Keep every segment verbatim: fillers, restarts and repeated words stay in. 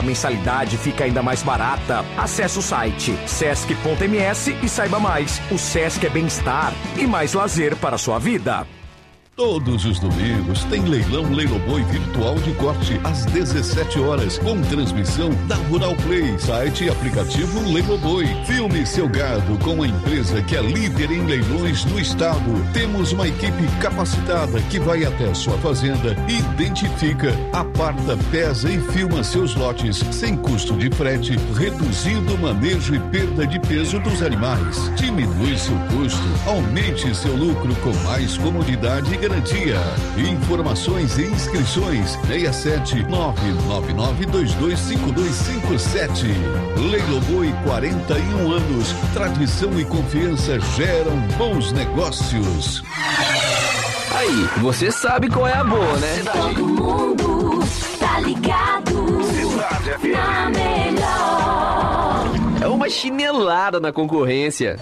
A mensalidade fica ainda mais barata. Acesse o site sesc ponto ms e saiba mais. O Sesc é bem-estar e mais lazer para a sua vida. Todos os domingos tem leilão Leiloboi virtual de corte às dezessete horas, com transmissão da Rural Play, site e aplicativo Leiloboi. Filme seu gado com a empresa que é líder em leilões no estado. Temos uma equipe capacitada que vai até a sua fazenda, identifica, aparta, pesa e filma seus lotes sem custo de frete, reduzindo o manejo e perda de peso dos animais. Diminui seu custo, aumente seu lucro com mais comodidade e garantia. Informações e inscrições seis sete nove nove nove dois dois cinco dois cinco sete. Leiloboi, quarenta e um anos. Tradição e confiança geram bons negócios. Aí, você sabe qual é a boa, né? Todo mundo tá ligado na melhor. É uma chinelada na concorrência.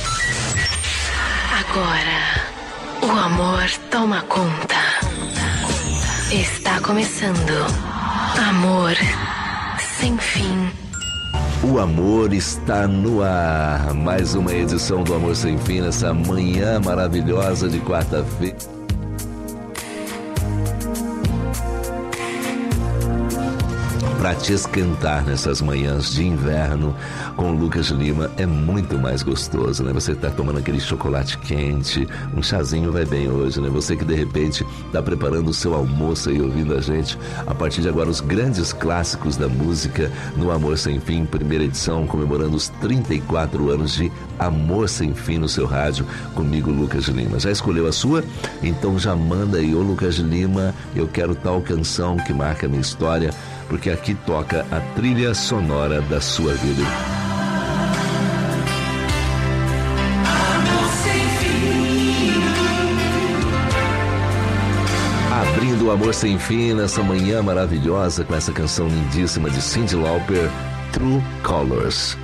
Agora o amor toma conta. Está começando. Amor sem fim. O amor está no ar. Mais uma edição do Amor Sem Fim nessa manhã maravilhosa de quarta-feira. Para te esquentar nessas manhãs de inverno com o Lucas Lima é muito mais gostoso, né? Você tá tomando aquele chocolate quente, um chazinho vai bem hoje, né? Você que de repente tá preparando o seu almoço e ouvindo a gente, a partir de agora os grandes clássicos da música no Amor Sem Fim, primeira edição, comemorando os trinta e quatro anos de Amor Sem Fim no seu rádio, comigo, Lucas Lima. Já escolheu a sua? Então já manda aí, ô Lucas Lima, eu quero tal canção que marca a minha história, porque aqui toca a trilha sonora da sua vida. Abrindo o Amor Sem Fim nessa manhã maravilhosa com essa canção lindíssima de Cyndi Lauper, True Colors.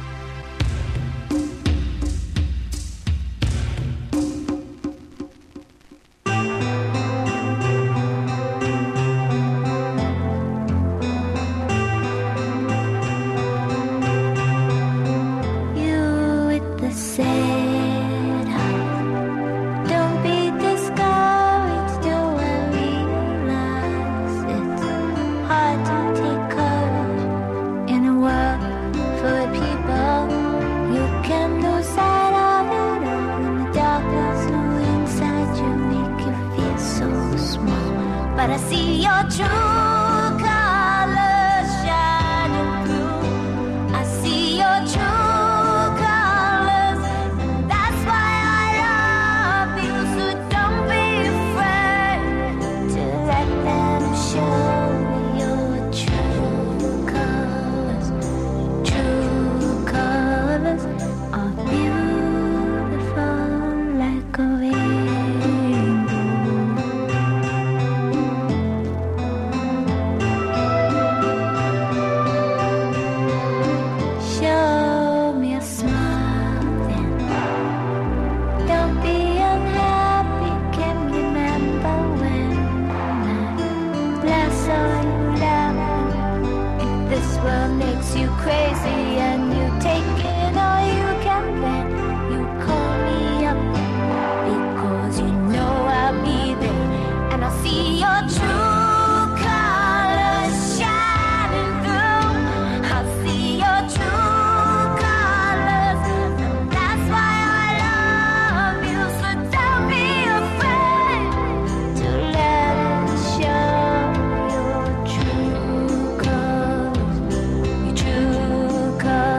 Cause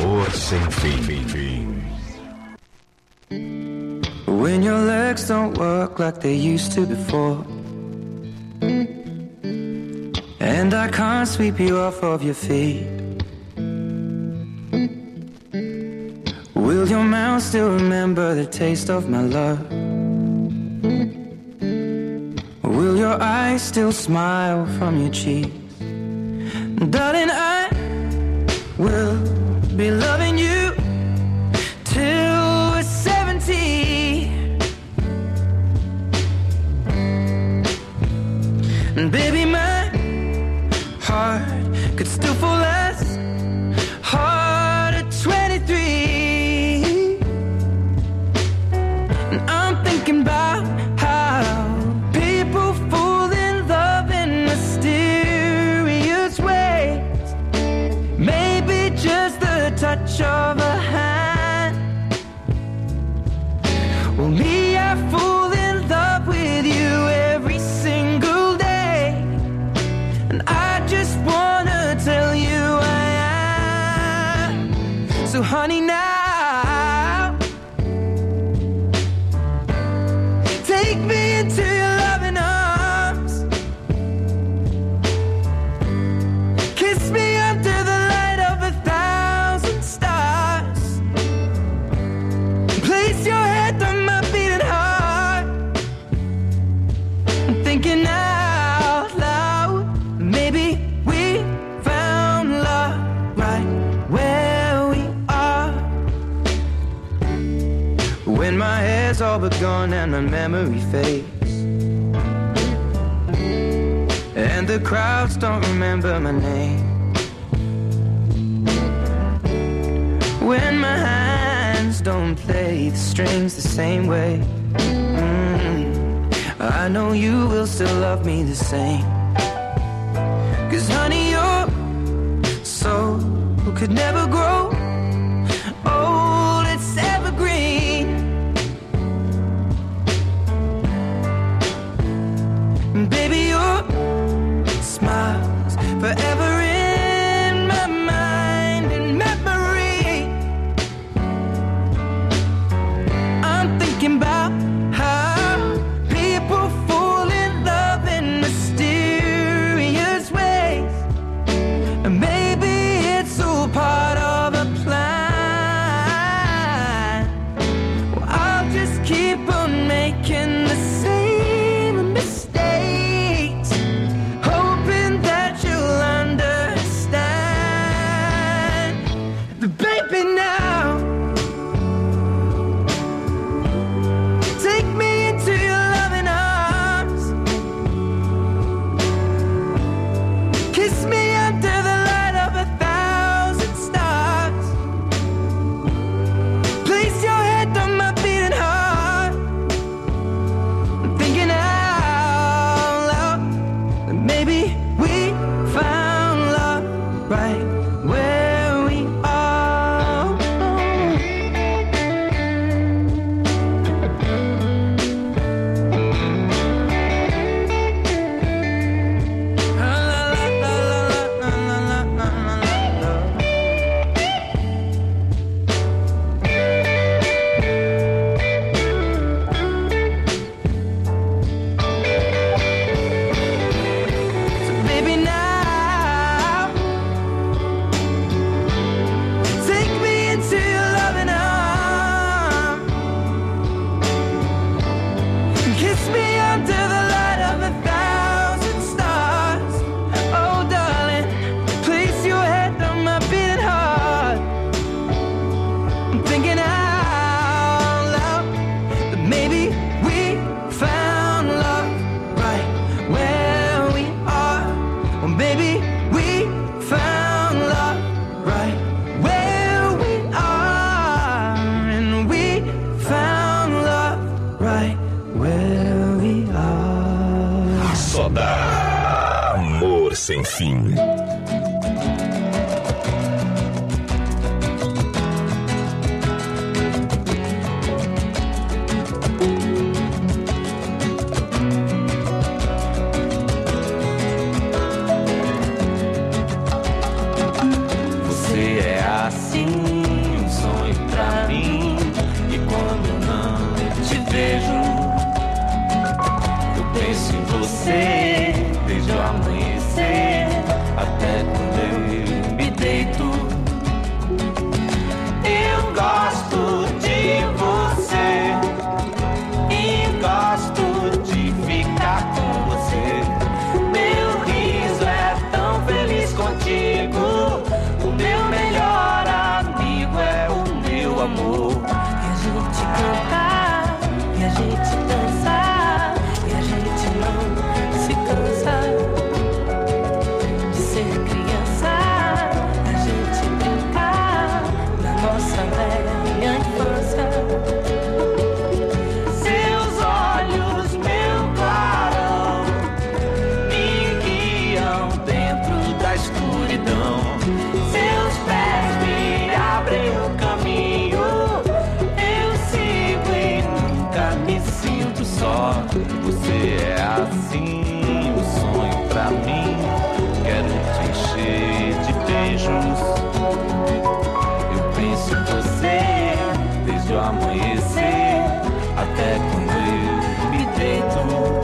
Amor sem fim. When your legs don't work like they used to before, and I can't sweep you off of your feet, will your mouth still remember the taste of my love? Will your eyes still smile from your cheeks? Darling, I will be loving you till we're seventy. And baby, my heart could still fall as hard at twenty-three. And I'm thinking about how people fall in love in mysterious ways. Maybe just the touch of a hand. Well, me, I fall in love with you every single day, and I just wanna tell you I am. So honey, now take me into your loving arms. Kiss me under the light of a thousand stars. Place your head on my beating heart. I'm thinking out loud, maybe we found love right where we are. When my hair's all but gone and my memory fades, and the crowds don't remember my name, when my hands don't play the strings the same way, mm, I know you will still love me the same. Cause honey, your soul could never grow old, it's evergreen. And baby, your smile's forever in my mind and memory. I'm thinking about how people fall in love in mysterious ways, and maybe it's all part of a plan. Well, I'll just keep on making the same mistakes, hoping that you'll understand. But baby, now take me into your loving arms. Kiss me under the light of a thousand stars. Place your head on my beating heart. I'm thinking out loud that maybe we found love right where we are. La, la, la, la, la, la, la, la, la, la. So baby, now take me into your loving arms. Kiss me under the light of a thousand stars. Oh darling, place your head on my beating heart. I'm thinking out loud that maybe we found love right where we are. Well, maybe we found love right where we are. And we found love right where we are. Só dá amor sem fim. Você é assim, assim um sonho pra mim. Quero te encher de beijos. Eu penso em você desde o amanhecer até quando eu me deito.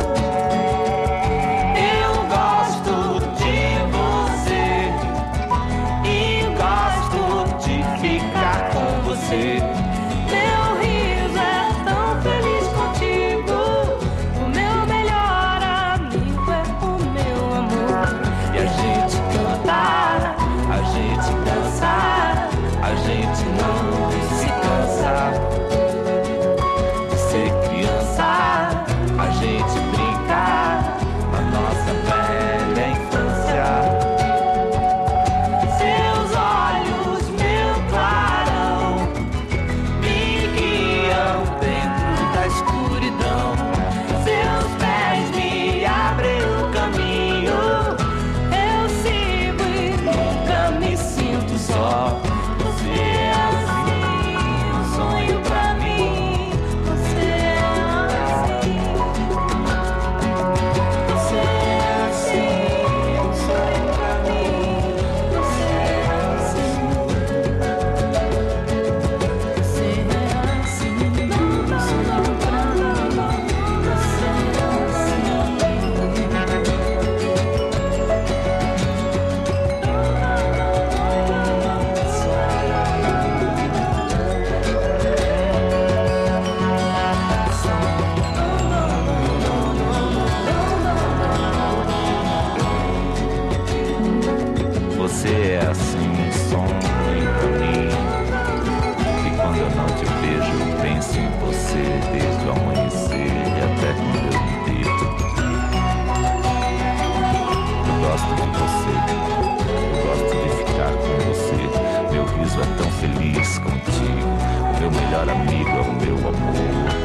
Eu gosto de você e gosto de ficar com você. Meu riso é tão feliz contigo. O meu melhor amigo é o meu amor. E a gente cantar, a gente dançar, a gente não se cansa de ser criança, a gente brincar na nossa velha infância. Seus olhos, meu clarão, me guiam dentro da escuridão. Seus pés me abrem o caminho. Eu sigo e nunca me sinto só. Você é assim, um sonho pra mim. Você é assim. Você é assim, um sonho pra mim. Você é assim. Você é assim, um sonho pra mim. Você Você é assim um sonho pra mim. E quando eu não te vejo, eu penso em você desde o amanhecer e até quando eu me deito. Eu gosto de você, eu gosto de ficar com você. Meu riso é tão feliz contigo. O meu melhor amigo é o meu amor.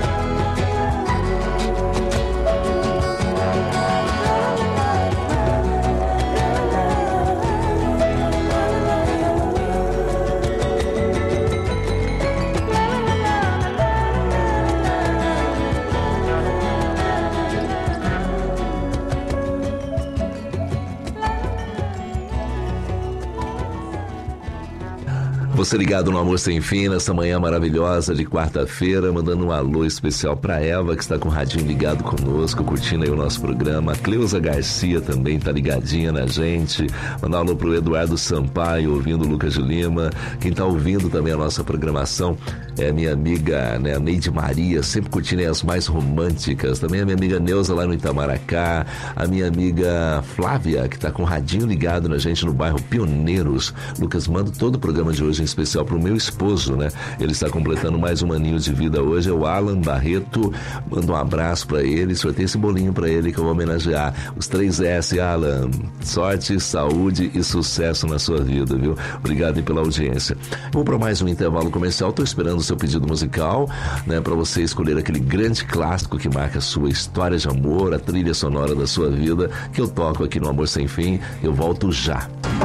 Você ligado no Amor Sem Fim, nessa manhã maravilhosa de quarta-feira, mandando um alô especial pra Eva, que está com o radinho ligado conosco, curtindo aí o nosso programa. A Cleusa Garcia também tá ligadinha na gente. Mandar um alô pro Eduardo Sampaio, ouvindo o Lucas de Lima. Quem tá ouvindo também a nossa programação é a minha amiga, né, a Neide Maria, sempre curtindo aí as mais românticas. Também a minha amiga Neuza lá no Itamaracá. A minha amiga Flávia, que tá com o radinho ligado na gente no bairro Pioneiros. Lucas, manda todo o programa de hoje em especial pro meu esposo, né? Ele está completando mais um aninho de vida hoje, é o Alan Barreto. Manda um abraço pra ele, sorteio esse bolinho pra ele que eu vou homenagear. Os três S, Alan. Sorte, saúde e sucesso na sua vida, viu? Obrigado aí pela audiência. Vou para mais um intervalo comercial, tô esperando o seu pedido musical, né? Pra você escolher aquele grande clássico que marca a sua história de amor, a trilha sonora da sua vida, que eu toco aqui no Amor Sem Fim. Eu volto já.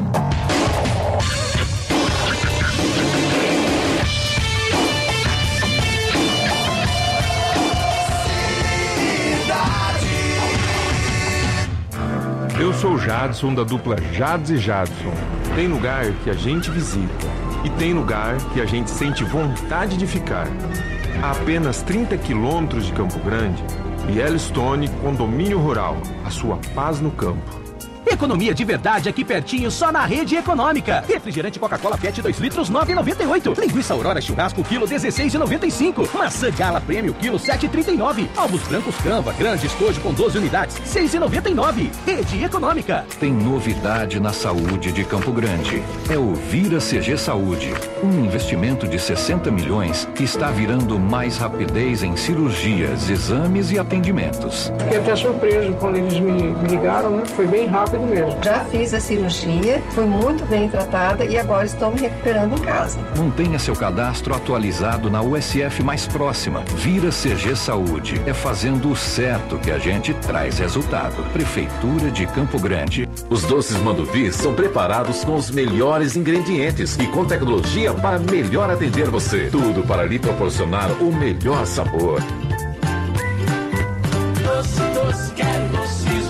Eu sou o Jadson, da dupla Jads e Jadson. Tem lugar que a gente visita e tem lugar que a gente sente vontade de ficar. A apenas trinta quilômetros de Campo Grande, Yellowstone Condomínio Rural, a sua paz no campo. Economia de verdade aqui pertinho, só na Rede Econômica. Refrigerante Coca-Cola Pet dois litros, nove reais e noventa e oito centavos. Linguiça Aurora Churrasco, quilo, dezesseis reais e noventa e cinco centavos. Maçã Gala Prêmio, quilo, sete reais e trinta e nove centavos. Ovos brancos Canva, grande estojo com doze unidades, seis reais e noventa e nove centavos. Rede Econômica. Tem novidade na saúde de Campo Grande. É o Vira C G Saúde. Um investimento de sessenta milhões que está virando mais rapidez em cirurgias, exames e atendimentos. Fiquei até surpreso quando eles me ligaram, né? Foi bem rápido mesmo. Já fiz a cirurgia, fui muito bem tratada e agora estou me recuperando em casa. Mantenha seu cadastro atualizado na U S F mais próxima. Vira C G Saúde. É fazendo o certo que a gente traz resultado. Prefeitura de Campo Grande. Os doces Manduvi são preparados com os melhores ingredientes e com tecnologia para melhor atender você. Tudo para lhe proporcionar o melhor sabor. Doce, doce, quero doce.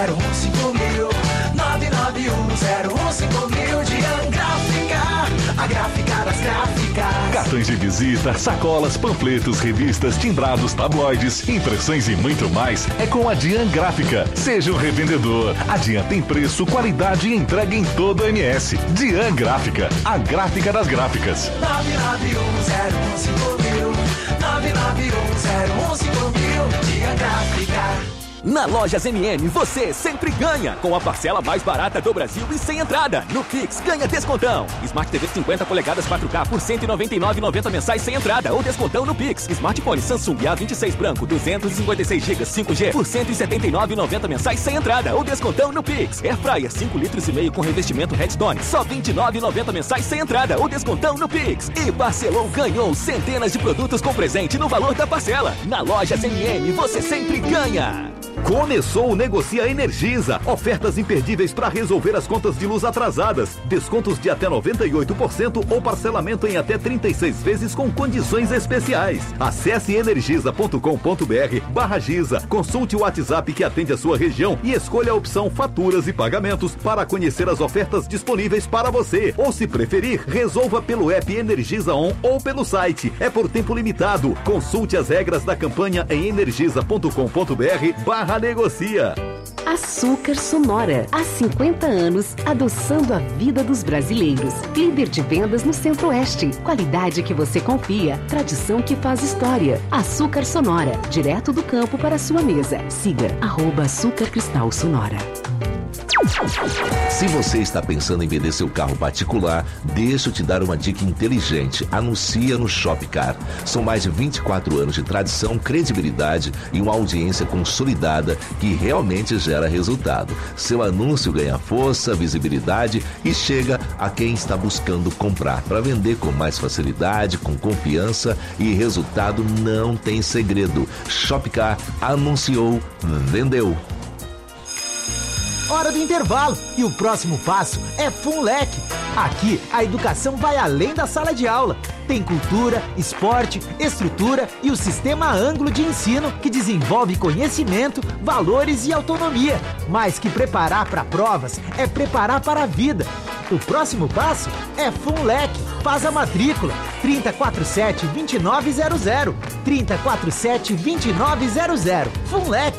zero um cinco mil. nove nove um zero um cinco mil. Dian Gráfica, a gráfica das gráficas. Cartões de visita, sacolas, panfletos, revistas, timbrados, tabloides, impressões e muito mais é com a Dian Gráfica. Seja um revendedor. A Dian tem preço, qualidade e entrega em todo o M S. Dian Gráfica, a gráfica das gráficas. nove nove um zero um cinco mil. nove nove um zero um cinco mil. Dian Gráfica. Na Lojas M M, você sempre ganha. Com a parcela mais barata do Brasil e sem entrada. No Pix, ganha descontão. Smart T V cinquenta polegadas quatro K por cento e noventa e nove reais e noventa centavos mensais sem entrada. Ou descontão no Pix. Smartphone Samsung A vinte e seis branco, duzentos e cinquenta e seis gigas cinco G por cento e setenta e nove reais e noventa centavos mensais sem entrada. Ou descontão no Pix. Air Fryer cinco litros e meio com revestimento Redstone. Só vinte e nove reais e noventa centavos mensais sem entrada. Ou descontão no Pix. E parcelou, ganhou centenas de produtos com presente no valor da parcela. Na Lojas M M, você sempre ganha. Começou o Negocia Energisa. Ofertas imperdíveis para resolver as contas de luz atrasadas. Descontos de até noventa e oito por cento ou parcelamento em até trinta e seis vezes com condições especiais. Acesse energisa ponto com ponto br barra Giza. Consulte o WhatsApp que atende a sua região e escolha a opção Faturas e Pagamentos para conhecer as ofertas disponíveis para você. Ou, se preferir, resolva pelo app Energisa On ou pelo site. É por tempo limitado. Consulte as regras da campanha em energisa ponto com ponto br barra Negocia. Açúcar Sonora. Há cinquenta anos, adoçando a vida dos brasileiros. Líder de vendas no Centro-Oeste. Qualidade que você confia. Tradição que faz história. Açúcar Sonora. Direto do campo para a sua mesa. Siga arroba Açúcar Cristal Sonora. Se você está pensando em vender seu carro particular, deixa eu te dar uma dica inteligente. Anuncia no Shopcar. São mais de vinte e quatro anos de tradição, credibilidade e uma audiência consolidada que realmente gera resultado. Seu anúncio ganha força, visibilidade e chega a quem está buscando comprar. Para vender com mais facilidade, com confiança e resultado não tem segredo. Shopcar anunciou, vendeu. Hora do intervalo e o próximo passo é Funlec. Aqui a educação vai além da sala de aula. Tem cultura, esporte, estrutura e o sistema Ângulo de ensino que desenvolve conhecimento, valores e autonomia. Mais que preparar para provas, é preparar para a vida. O próximo passo é Funlec. Faz a matrícula trinta, quarenta e sete, vinte e nove zero zero. trinta, quarenta e sete, vinte e nove zero zero. Funlec.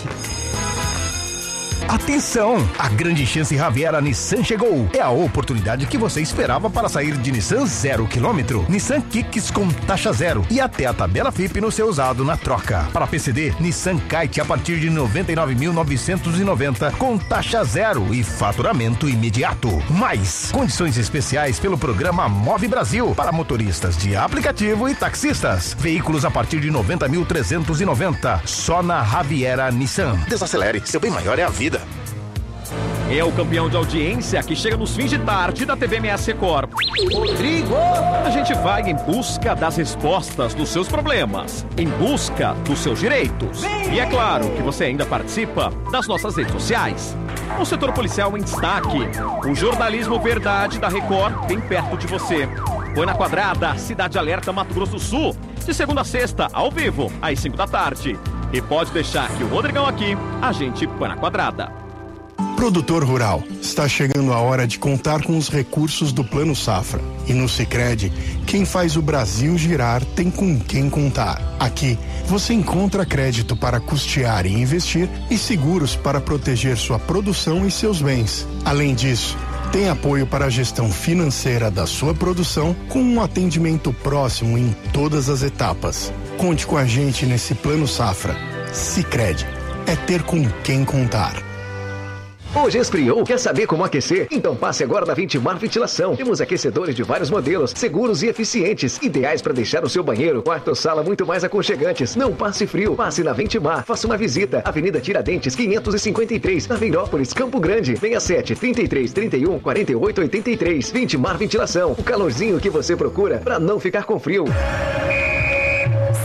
Atenção! A grande chance Raviera Nissan chegou. É a oportunidade que você esperava para sair de Nissan zero quilômetro. Nissan Kicks com taxa zero e até a tabela F I P no seu usado na troca. Para P C D, Nissan Kite a partir de noventa e nove mil novecentos e noventa com taxa zero e faturamento imediato. Mais condições especiais pelo programa Move Brasil para motoristas de aplicativo e taxistas. Veículos a partir de noventa mil trezentos e noventa. Só na Raviera Nissan. Desacelere, seu bem maior é a vida. É o campeão de audiência que chega nos fins de tarde da T V M S Record. Rodrigo! A gente vai em busca das respostas dos seus problemas, em busca dos seus direitos. E é claro que você ainda participa das nossas redes sociais. O setor policial em destaque. O jornalismo verdade da Record bem perto de você. Põe na Quadrada, Cidade Alerta, Mato Grosso do Sul. De segunda a sexta, ao vivo, às cinco da tarde. E pode deixar que o Rodrigão aqui, a gente põe na Quadrada. Produtor rural, está chegando a hora de contar com os recursos do Plano Safra. E no Sicredi, quem faz o Brasil girar tem com quem contar. Aqui, você encontra crédito para custear e investir e seguros para proteger sua produção e seus bens. Além disso, tem apoio para a gestão financeira da sua produção com um atendimento próximo em todas as etapas. Conte com a gente nesse Plano Safra. Sicredi, é ter com quem contar. Hoje esfriou, quer saber como aquecer? Então passe agora na Vintimar Ventilação. Temos aquecedores de vários modelos, seguros e eficientes, ideais para deixar o seu banheiro, quarto ou sala muito mais aconchegantes. Não passe frio, passe na Vintimar. Faça uma visita. Avenida Tiradentes, quinhentos e cinquenta e três, na Veirópolis, Campo Grande. sessenta e sete, trinta e três, trinta e um, quarenta e oito, oitenta e três. Vintimar Ventilação, o calorzinho que você procura para não ficar com frio.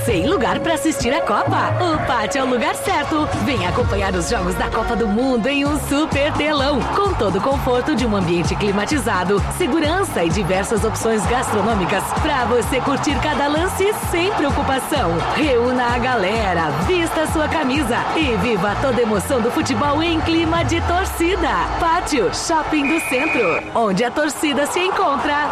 Sem lugar para assistir a Copa? O Pátio é o lugar certo. Venha acompanhar os jogos da Copa do Mundo em um super telão, com todo o conforto de um ambiente climatizado, segurança e diversas opções gastronômicas para você curtir cada lance sem preocupação. Reúna a galera, vista sua camisa e viva toda a emoção do futebol em clima de torcida. Pátio Shopping do Centro, onde a torcida se encontra.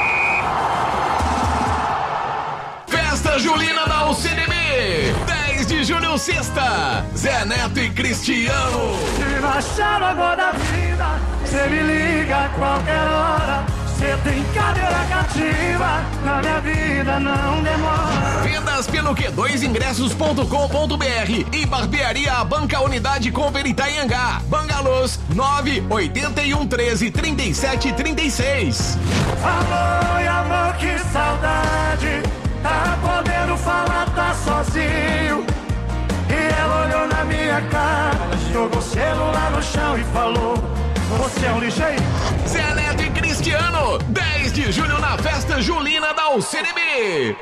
Festa Julina da U C D B, dez de julho, sexta. Zé Neto e Cristiano. Se baixar agora da vida, cê me liga a qualquer hora. Cê tem cadeira cativa, na minha vida não demora. Vendas pelo Q dois ingressos ponto com ponto br e Barbearia Banca Unidade Cooper Itaiangá. Bangalôs nove oito um treze trinta e sete trinta e seis. Amor e amor, que saudade. Tá podendo falar, tá sozinho. E ela olhou na minha cara, jogou o celular no chão e falou: você é um ligeiro. Zé Neto e Cristiano, dez de julho na Festa Julina da U C D B.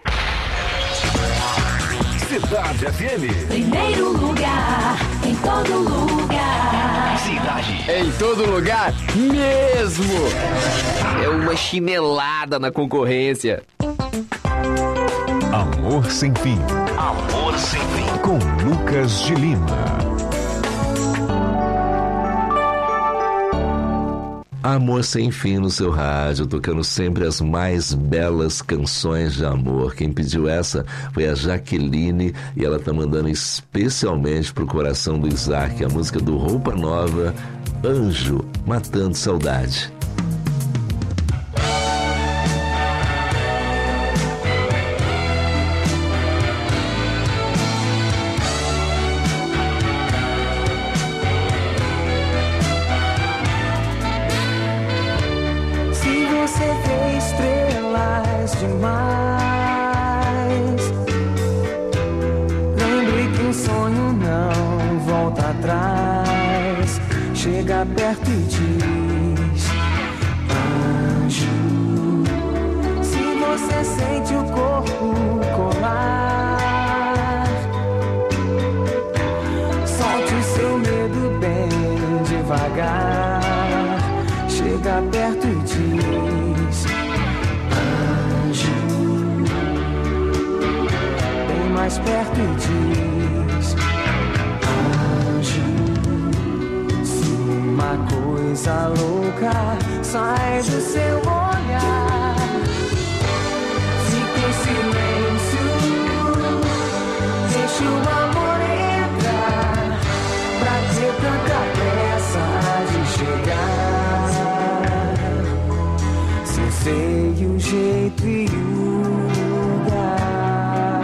Cidade F M. Primeiro lugar, em todo lugar. Cidade. Em todo lugar mesmo. É uma chinelada na concorrência. Amor Sem Fim. Amor Sem Fim. Com Lucas de Lima. Amor Sem Fim no seu rádio, tocando sempre as mais belas canções de amor. Quem pediu essa foi a Jaqueline e ela tá mandando especialmente pro coração do Isaac, a música do Roupa Nova, Anjo, Matando Saudade. Chega perto e diz: anjo, se você sente o corpo colar, solte o seu medo bem devagar. Chega perto e diz: anjo, bem mais perto e diz: uma coisa louca sai do seu olhar. Fica em silêncio, deixa o amor entrar. Pra ter tanta pressa de chegar, se eu sei o jeito e o lugar,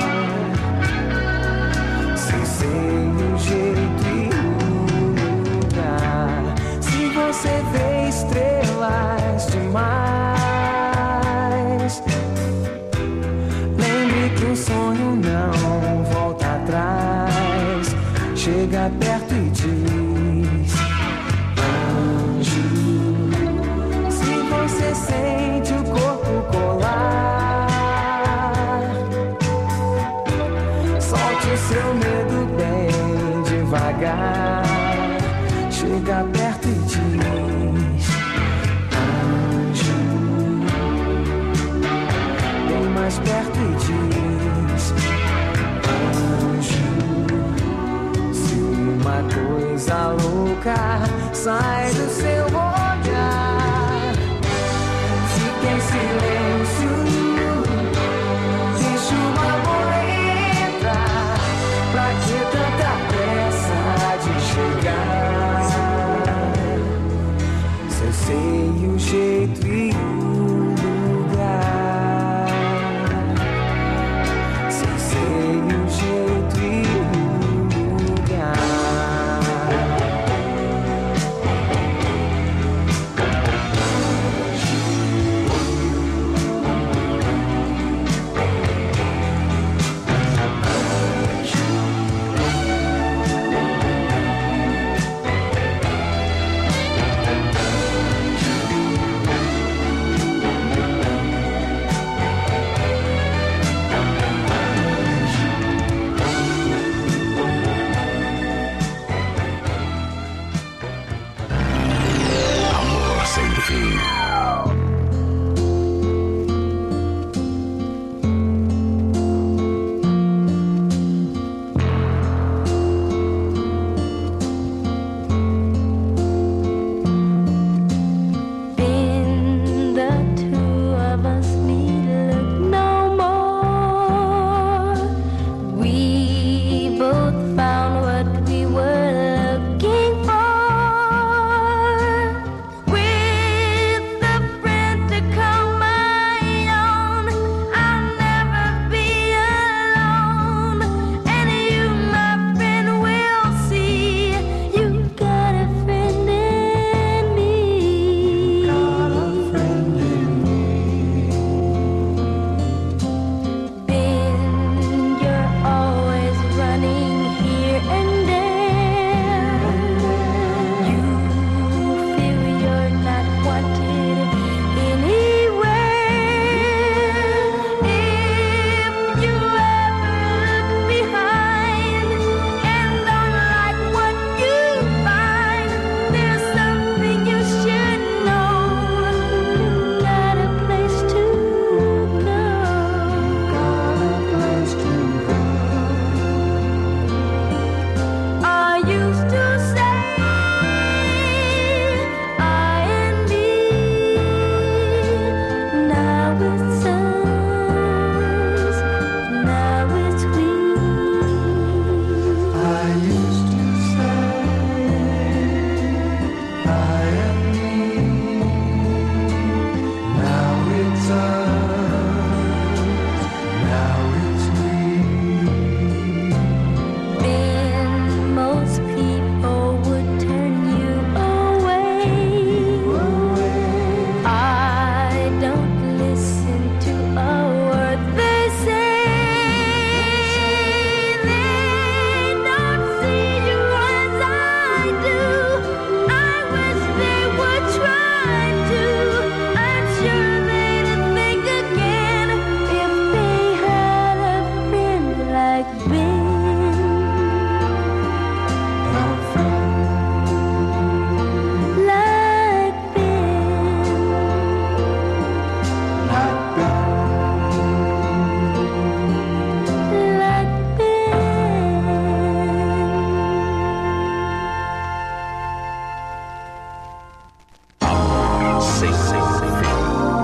se eu sei o jeito e você vê estrelas demais. Lembre que o sonho não volta atrás. Chega perto e diz: anjo, se você sente o corpo colar, solte o seu medo bem devagar. Chega perto e diz: anjo, bem mais perto e diz: anjo, se uma coisa louca sai do seu olhar, fica em silêncio, deixa o amor entrar. Pra que tanta pressa de chegar? Eu sei o jeito e o lugar. Se eu sei o jeito e o lugar. sem fim.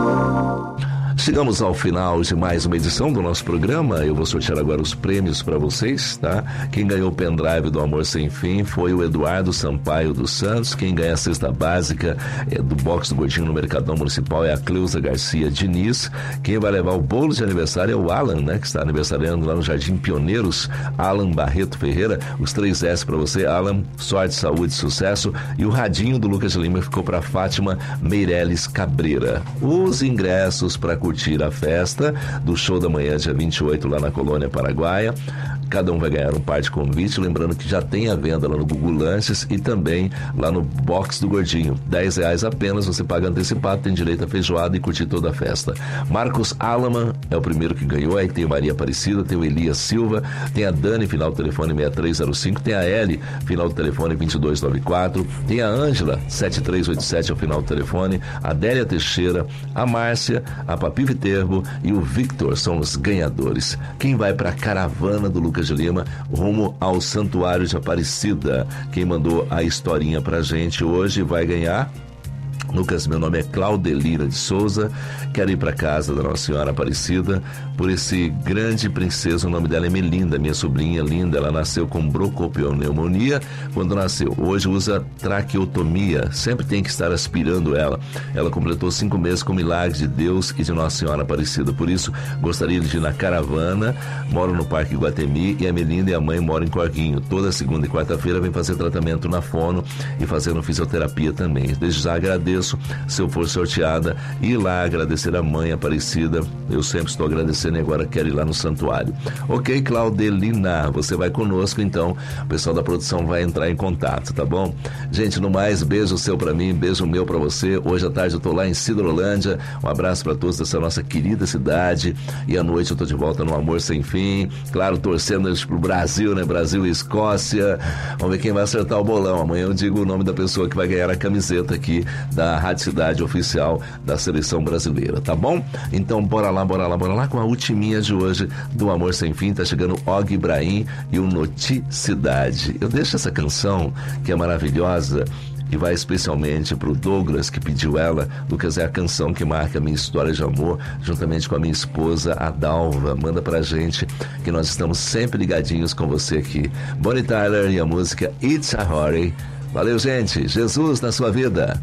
Chegamos ao final de mais uma edição do nosso programa. Eu vou sortear agora os prêmios para vocês, tá? Quem ganhou o pendrive do Amor Sem Fim foi o Eduardo Sampaio dos Santos. Quem ganha a cesta básica é do Box do Gordinho no Mercadão Municipal é a Cleusa Garcia Diniz. Quem vai levar o bolo de aniversário é o Alan, né? Que está aniversariando lá no Jardim Pioneiros. Alan Barreto Ferreira. Os três S para você, Alan. Sorte, saúde, sucesso. E o radinho do Lucas de Lima ficou para Fátima Meirelles Cabreira. Os ingressos para curtir a festa do show da manhã, dia vinte e oito, lá na Colônia Paraguaia. Cada um vai ganhar um par de convite, lembrando que já tem a venda lá no Google Lanches e também lá no Box do Gordinho. dez reais apenas, você paga antecipado, tem direito a feijoada e curtir toda a festa. Marcos Alaman é o primeiro que ganhou, aí tem Maria Aparecida, tem o Elias Silva, tem a Dani, final do telefone seis três zero cinco, tem a Eli, final do telefone vinte e dois noventa e quatro, tem a Ângela, sete três oito sete é o final do telefone, a Délia Teixeira, a Márcia, a Papi Viterbo e o Victor são os ganhadores. Quem vai para a caravana do Lucas de Lima rumo ao Santuário de Aparecida? Quem mandou a historinha pra gente hoje vai ganhar. Lucas, meu nome é Claudelira de Souza, quero ir para casa da Nossa Senhora Aparecida por esse grande princesa. O nome dela é Melinda, minha sobrinha linda. Ela nasceu com broncoopneumonia quando nasceu. Hoje usa traqueotomia, sempre tem que estar aspirando ela. Ela completou cinco meses com o milagre de Deus e de Nossa Senhora Aparecida. Por isso, gostaria de ir na caravana. Moro no Parque Iguatemi e a Melinda e a mãe moram em Corguinho. Toda segunda e quarta-feira vem fazer tratamento na fono e fazendo fisioterapia também. Desde já agradeço se eu for sorteada, ir lá agradecer a mãe Aparecida. Eu sempre estou agradecendo e agora quero ir lá no santuário. Ok, Claudelina, você vai conosco então. O pessoal da produção vai entrar em contato, tá bom? Gente, no mais, beijo seu pra mim, beijo meu pra você. Hoje à tarde eu tô lá em Sidrolândia. Um abraço pra todos dessa nossa querida cidade. E à noite eu tô de volta no Amor Sem Fim. Claro, torcendo pro Brasil, né? Brasil e Escócia. Vamos ver quem vai acertar o bolão. Amanhã eu digo o nome da pessoa que vai ganhar a camiseta aqui da Rádio Cidade Oficial da Seleção Brasileira, tá bom? Então bora lá, bora lá, bora lá com a ultiminha de hoje do Amor Sem Fim. Tá chegando Og Ibrahim e o Noticidade. Eu deixo essa canção que é maravilhosa e vai especialmente pro Douglas, que pediu ela. Lucas, é a canção que marca a minha história de amor, juntamente com a minha esposa, a Dalva. Manda pra gente, que nós estamos sempre ligadinhos com você aqui. Bonnie Tyler e a música It's a Hurry. Valeu, gente. Jesus na sua vida.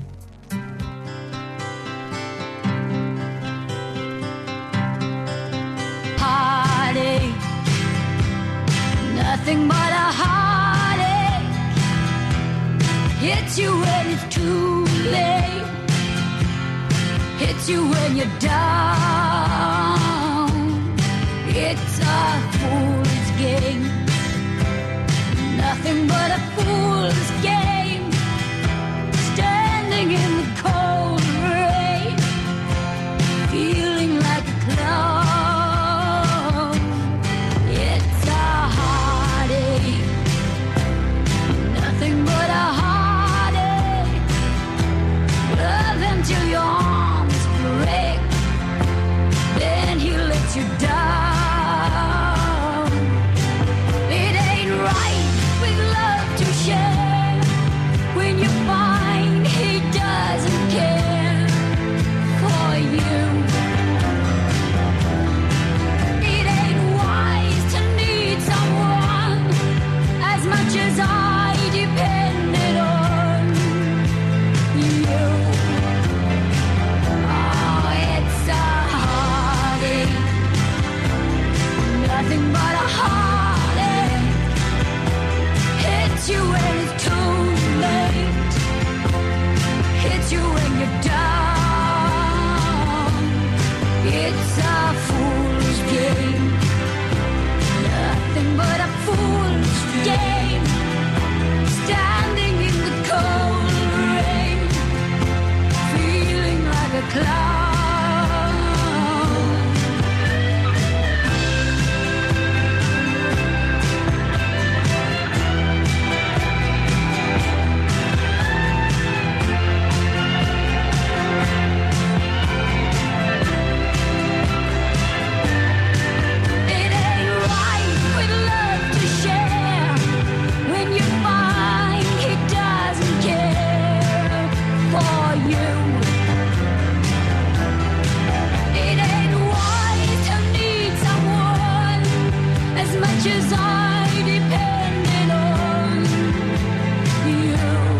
Heartache, nothing but a heartache. Hits you when it's too late. Hits you when you're down. It's a fool's game. Nothing but a fool's game. Standing in the cold rain, feeling like a clown. It's a heartache. Nothing but a heartache. Love until your arms break, then he lets you down. It ain't right with love to share when you find he doesn't care for you. It ain't wise to need someone as much as I depended on you. Oh, it's a heartache. Nothing but a heartache. Hits you when it's too late. Hits you when you're down. It's a fool's game. Nothing but a fool's game. Standing in the cold rain, feeling like a clown. It ain't right with love to share when you find he doesn't care for you. much as I depended on you.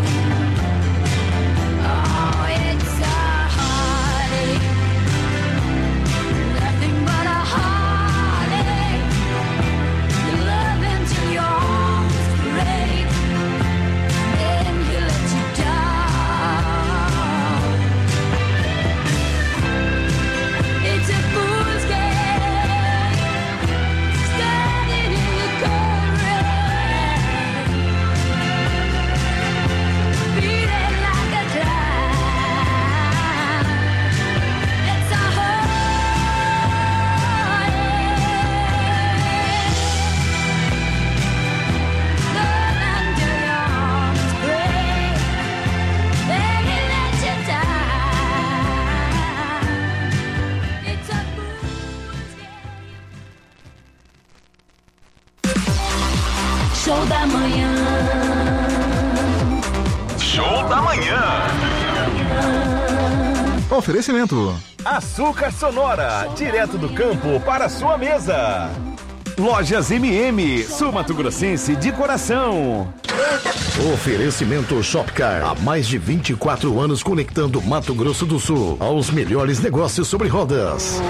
Oh, it's a heartache, nothing but a heartache. You love until your arms break, then he lets you down. It's a fool's game, standing in the cold rain, beating like a clown. It's a heartache, love until your arms break, then he lets you down. It's a show da manhã. Show da manhã. Oferecimento. Açúcar Sonora, direto do campo para a sua mesa. Lojas M M, Sul Mato Grossense de coração. Oferecimento Shopcar. Há mais de vinte e quatro anos conectando Mato Grosso do Sul aos melhores negócios sobre rodas.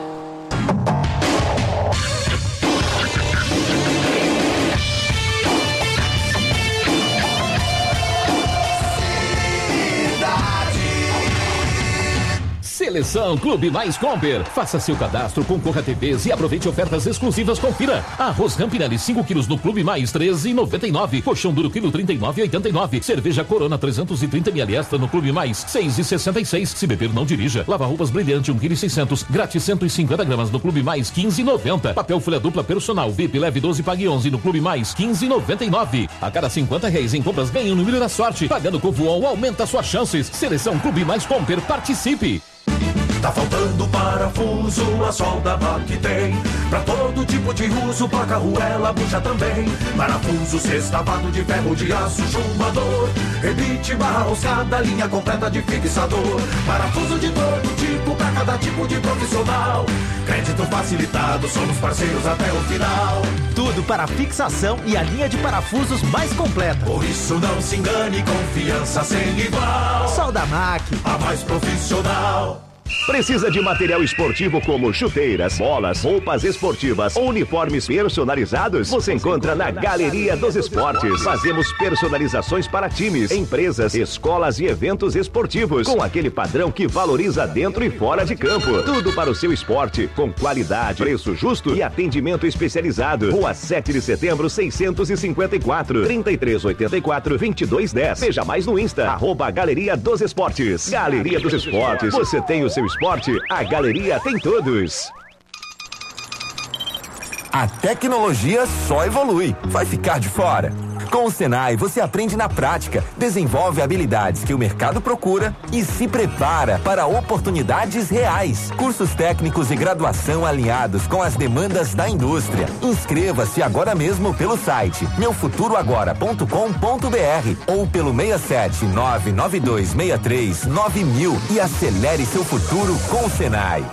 Seleção Clube Mais Comper. Faça seu cadastro, concorra a T Vs e aproveite ofertas exclusivas. Confira. Arroz Rampinelli cinco quilos no Clube Mais treze e noventa e nove. Colchão duro quilo trinta e nove e oitenta e nove. Cerveja Corona trezentos e trinta mililitros extra no Clube Mais seis e sessenta e seis. Se beber não dirija. Lava roupas Brilhante um quilo e seiscentos. Grátis cento e cinquenta gramas no Clube Mais quinze e noventa. Papel folha dupla personal V I P leve doze pague onze no Clube Mais quinze e noventa e nove. A cada cinquenta reais em compras ganhe um número da sorte. Pagando com Voon aumenta suas chances. Seleção Clube Mais Comper, participe. Tá faltando parafuso, a solda Mac tem. Pra todo tipo de uso, placa, arruela, bucha também. Parafuso sextavado de ferro, de aço, chumbador. Rebite, barra roscada, linha completa de fixador. Parafuso de todo tipo, pra cada tipo de profissional. Crédito facilitado, somos parceiros até o final. Tudo para fixação e a linha de parafusos mais completa. Por isso não se engane, confiança sem igual. Solda Mac, a mais profissional. Precisa de material esportivo como chuteiras, bolas, roupas esportivas ou uniformes personalizados? Você encontra na Galeria dos Esportes. Fazemos personalizações para times, empresas, escolas e eventos esportivos, com aquele padrão que valoriza dentro e fora de campo. Tudo para o seu esporte, com qualidade, preço justo e atendimento especializado. Rua sete de setembro, seiscentos e cinquenta e quatro, trinta e três oitenta e quatro, vinte e dois dez. Veja mais no Insta, arroba Galeria dos Esportes. Galeria dos Esportes, você tem o seu esporte, a Galeria tem todos. A tecnologia só evolui. Vai ficar de fora? Com o Senai, você aprende na prática, desenvolve habilidades que o mercado procura e se prepara para oportunidades reais. Cursos técnicos e graduação alinhados com as demandas da indústria. Inscreva-se agora mesmo pelo site meu futuro agora ponto com ponto b r ou pelo seis sete nove nove dois seis três nove mil e acelere seu futuro com o Senai.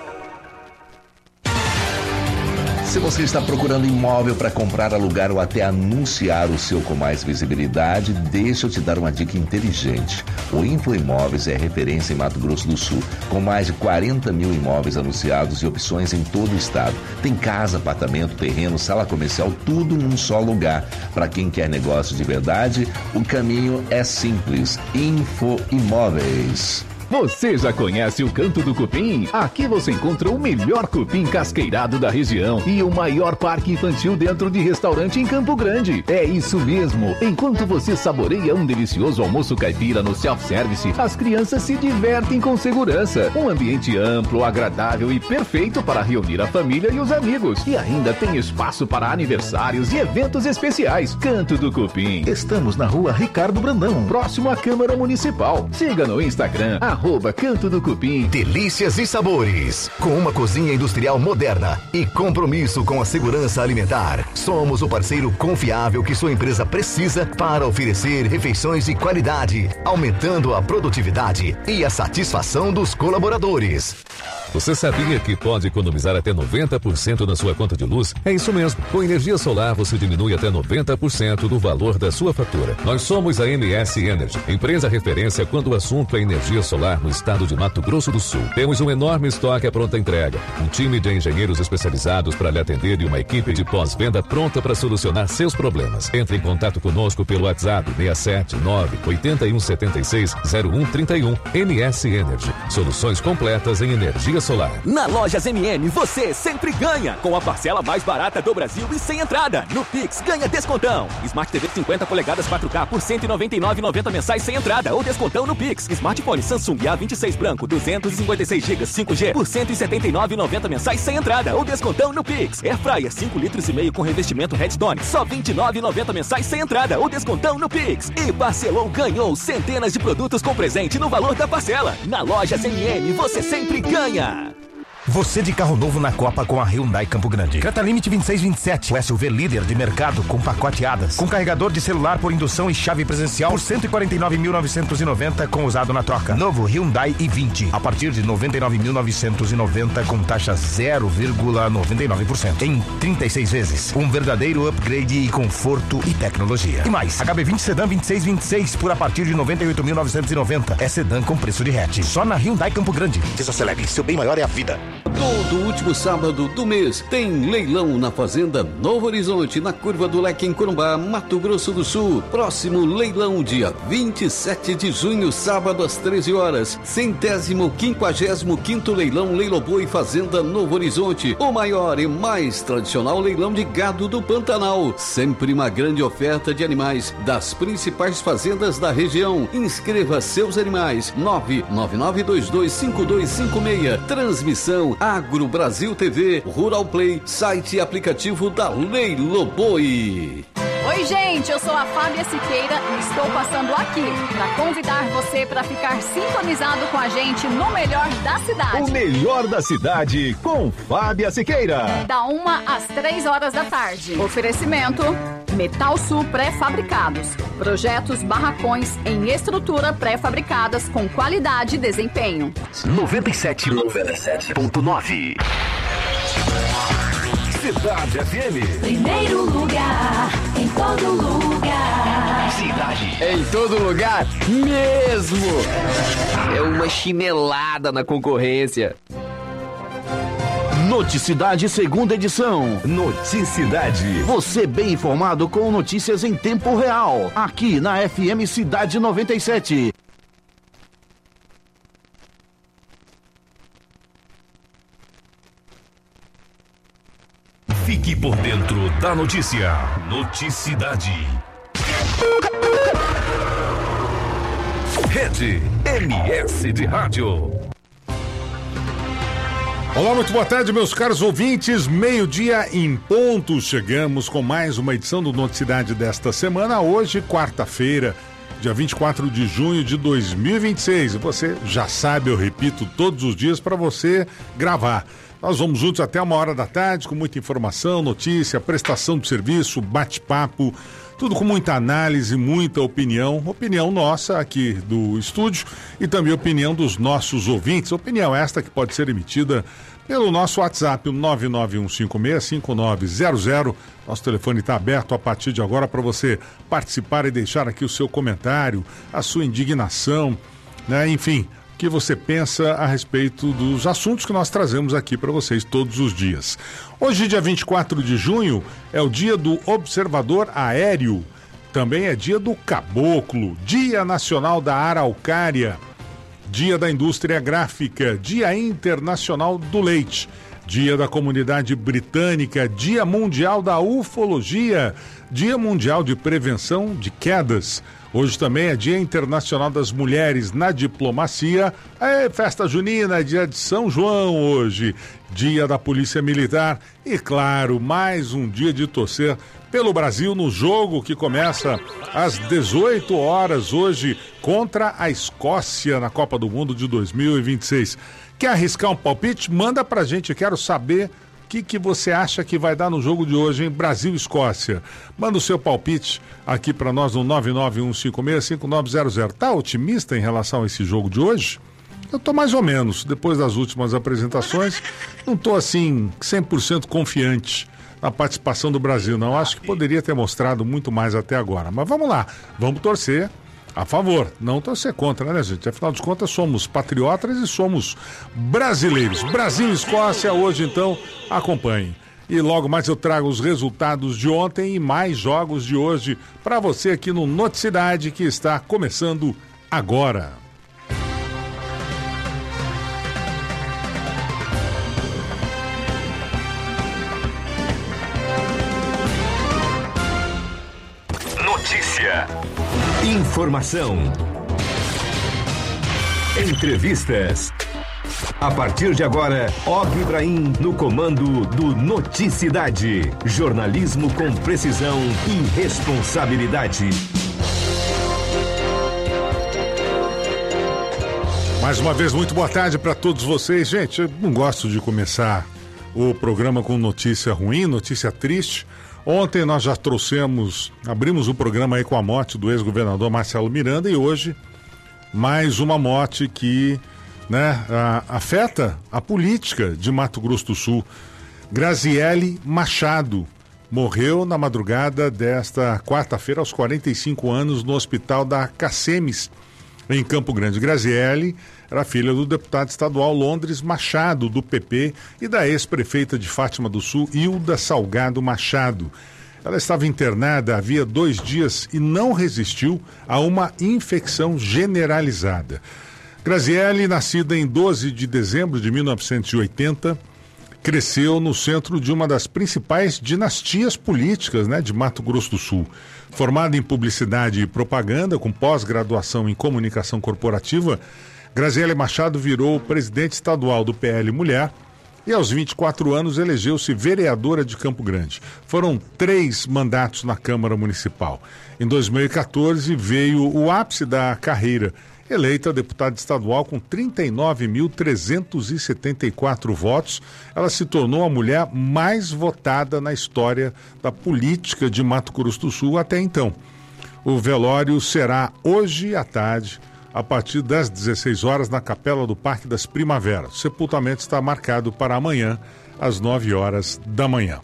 Se você está procurando imóvel para comprar, alugar ou até anunciar o seu com mais visibilidade, deixa eu te dar uma dica inteligente. O Info Imóveis é referência em Mato Grosso do Sul, com mais de quarenta mil imóveis anunciados e opções em todo o estado. Tem casa, apartamento, terreno, sala comercial, tudo num só lugar. Para quem quer negócio de verdade, o caminho é simples. Info Imóveis. Você já conhece o Canto do Cupim? Aqui você encontra o melhor cupim casqueirado da região e o maior parque infantil dentro de restaurante em Campo Grande. É isso mesmo. Enquanto você saboreia um delicioso almoço caipira no self-service, as crianças se divertem com segurança. Um ambiente amplo, agradável e perfeito para reunir a família e os amigos. E ainda tem espaço para aniversários e eventos especiais. Canto do Cupim. Estamos na rua Ricardo Brandão, próximo à Câmara Municipal. Siga no Instagram, arroba Canto do Cupim. Delícias e sabores. Com uma cozinha industrial moderna e compromisso com a segurança alimentar. Somos o parceiro confiável que sua empresa precisa para oferecer refeições de qualidade, aumentando a produtividade e a satisfação dos colaboradores. Você sabia que pode economizar até noventa por cento na sua conta de luz? É isso mesmo. Com energia solar, você diminui até noventa por cento do valor da sua fatura. Nós somos a M S Energy, empresa referência quando o assunto é energia solar no estado de Mato Grosso do Sul. Temos um enorme estoque à pronta entrega, um time de engenheiros especializados para lhe atender e uma equipe de pós-venda pronta para solucionar seus problemas. Entre em contato conosco pelo WhatsApp seis sete nove oito um sete seis zero um três um. M S Energy, soluções completas em energia solar. Na Lojas M M, você sempre ganha, com a parcela mais barata do Brasil e sem entrada. No Pix, ganha descontão. Smart T V cinquenta polegadas quatro K por cento e noventa e nove reais e noventa centavos mensais sem entrada ou descontão no Pix. Smartphone Samsung A vinte e seis branco, duzentos e cinquenta e seis gigas cinco G por cento e setenta e nove reais e noventa centavos mensais sem entrada ou descontão no Pix. Air Fryer cinco litros e meio com revestimento Redstone, só vinte e nove reais e noventa centavos mensais sem entrada ou descontão no Pix. E parcelou, ganhou centenas de produtos com presente no valor da parcela. Na Lojas M M, você sempre ganha. Você de carro novo na Copa com a Hyundai Campo Grande. Creta Limite vinte e seis vinte e sete, o S U V líder de mercado com pacoteadas, com carregador de celular por indução e chave presencial por cento e quarenta e nove mil novecentos e noventa com usado na troca. Novo Hyundai i vinte a partir de noventa e nove mil novecentos e noventa com taxa zero vírgula noventa e nove por cento em trinta e seis vezes. Um verdadeiro upgrade e conforto e tecnologia. E mais, H B vinte Sedan vinte e seis vinte e seis por a partir de noventa e oito mil novecentos e noventa. É sedã com preço de hatch. Só na Hyundai Campo Grande. Desacelere, seu bem maior é a vida. Todo último sábado do mês tem leilão na Fazenda Novo Horizonte, na Curva do Leque, em Corumbá, Mato Grosso do Sul. Próximo leilão, dia vinte e sete de junho, sábado às treze horas. Centésimo quinquagésimo quinto leilão Leiloboi Fazenda Novo Horizonte. O maior e mais tradicional leilão de gado do Pantanal. Sempre uma grande oferta de animais das principais fazendas da região. Inscreva seus animais. nove nove nove dois dois cinco dois cinco seis. Transmissão Agro Brasil T V, Rural Play, site e aplicativo da Leiloboi. Oi, gente, eu sou a Fábia Siqueira e estou passando aqui para convidar você para ficar sintonizado com a gente no melhor da cidade. O melhor da cidade com Fábia Siqueira. Da uma às três horas da tarde. Oferecimento Metal Sul Pré-Fabricados. Projetos barracões em estrutura pré-fabricadas com qualidade e desempenho. noventa e sete ponto nove. Cidade F M. Primeiro lugar, em todo lugar. Cidade. Em todo lugar, mesmo. É uma chinelada na concorrência. Noticidade, segunda edição. Noticidade. Você bem informado com notícias em tempo real. Aqui na F M Cidade noventa e sete. Fique por dentro da notícia. Noticidade. Rede M S de Rádio. Olá, muito boa tarde, meus caros ouvintes. Meio-dia em ponto. Chegamos com mais uma edição do Noticidade desta semana. Hoje, quarta-feira, dia vinte e quatro de junho de dois mil e vinte e seis. Você já sabe, eu repito todos os dias para você gravar. Nós vamos juntos até uma hora da tarde com muita informação, notícia, prestação de serviço, bate-papo, tudo com muita análise, muita opinião, opinião nossa aqui do estúdio e também opinião dos nossos ouvintes, opinião esta que pode ser emitida pelo nosso WhatsApp, o nove nove um cinco seis cinco nove zero zero. Nosso telefone está aberto a partir de agora para você participar e deixar aqui o seu comentário, a sua indignação, né? Enfim, o que você pensa a respeito dos assuntos que nós trazemos aqui para vocês todos os dias. Hoje, dia vinte e quatro de junho, é o dia do observador aéreo. Também é dia do caboclo, Dia Nacional da Araucária, Dia da Indústria Gráfica, Dia Internacional do Leite, Dia da Comunidade Britânica, Dia Mundial da Ufologia, Dia Mundial de Prevenção de Quedas. Hoje também é Dia Internacional das Mulheres na Diplomacia. É festa junina, dia de São João hoje. Dia da Polícia Militar e, claro, mais um dia de torcer pelo Brasil no jogo que começa às dezoito horas hoje contra a Escócia na Copa do Mundo de dois mil e vinte e seis. Quer arriscar um palpite? Manda pra gente, eu quero saber o que, que você acha que vai dar no jogo de hoje, em Brasil e Escócia. Manda o seu palpite aqui para nós no nove nove um cinco seis cinco nove zero zero. Tá otimista em relação a esse jogo de hoje? Eu tô mais ou menos, depois das últimas apresentações, não tô assim cem por cento confiante na participação do Brasil, não. Acho que poderia ter mostrado muito mais até agora. Mas vamos lá, vamos torcer a favor, não torcer contra, né, gente? Afinal de contas, somos patriotas e somos brasileiros. Brasil e Escócia, hoje então, acompanhem. E logo mais eu trago os resultados de ontem e mais jogos de hoje para você aqui no Noticidade, que está começando agora. Notícia. Informação. Entrevistas. A partir de agora, Og Ibrahim no comando do Noticidade. Jornalismo com precisão e responsabilidade. Mais uma vez, muito boa tarde para todos vocês. Gente, eu não gosto de começar o programa com notícia ruim, notícia triste. Ontem nós já trouxemos, abrimos o programa aí com a morte do ex-governador Marcelo Miranda e hoje mais uma morte que, né, a, afeta a política de Mato Grosso do Sul. Graziele Machado morreu na madrugada desta quarta-feira aos quarenta e cinco anos no hospital da Cacemes, em Campo Grande. Graziele era filha do deputado estadual Londres Machado, do P P, e da ex-prefeita de Fátima do Sul, Hilda Salgado Machado. Ela estava internada havia dois dias e não resistiu a uma infecção generalizada. Graziele, nascida em doze de dezembro de mil novecentos e oitenta, cresceu no centro de uma das principais dinastias políticas, né, de Mato Grosso do Sul. Formada em publicidade e propaganda, com pós-graduação em comunicação corporativa, Graziele Machado virou presidente estadual do P L Mulher e aos vinte e quatro anos elegeu-se vereadora de Campo Grande. Foram três mandatos na Câmara Municipal. Em dois mil e quatorze veio o ápice da carreira, eleita deputada estadual com trinta e nove mil trezentos e setenta e quatro votos. Ela se tornou a mulher mais votada na história da política de Mato Grosso do Sul até então. O velório será hoje à tarde, a partir das dezesseis horas, na Capela do Parque das Primaveras. O sepultamento está marcado para amanhã, às nove horas da manhã.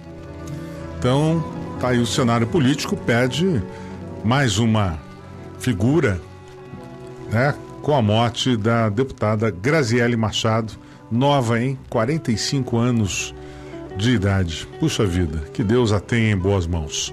Então, tá aí o cenário político, pede mais uma figura, né, com a morte da deputada Graziele Machado, nova, hein? quarenta e cinco anos de idade. Puxa vida, que Deus a tenha em boas mãos.